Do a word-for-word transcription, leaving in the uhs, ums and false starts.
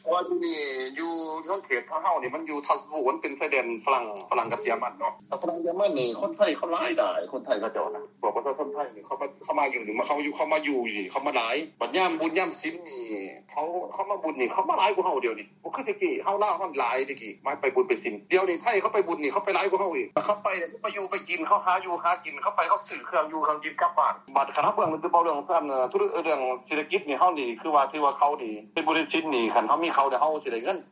ราะว่าอยู่นี่อยู่ท้องเขตเฮานี่มันอยู่ทัสบูมันเป็นชายแดนฝรั่งฝรั่งกับเยอรมันเนาะฝรั่งเยอรมันนี่คนไทยเขาหลายได้คนไทยเขาเจ้านะบอกว่าคนไทยนี่เขามาเข้ามาอยู่นี่มาเขาอยู่เขามาอยู่นี่เขามาหลายบัดยามบุญยามศีลนี่เขาเขามาบุญนี่เขามาหลายกว่าเฮาเดียวนี่บ่คือตะกี้เฮาลาวเฮาหลายตะกี้มาไปบุญไปศีลเดี๋ยวนี้ไทยเขาไปบุญนี่เขาไปหลายกว่าเฮาอีกเขาไปไปอยู่ไปกินเขาหาอยู่หากินเขาไปเขาซื้อเครื่องอยู่เครื่องกินกลับบ้านบัดคณะเบื้องมันคือเรื่องเพิ่นธุรกิจเรื่องเศรษฐกิจนี่เฮานี่คือว่าถือว่าเขานี่เป็นบริษัทนี่คันเฮามีเขาเดี๋ยวเฮาสิได้เงิน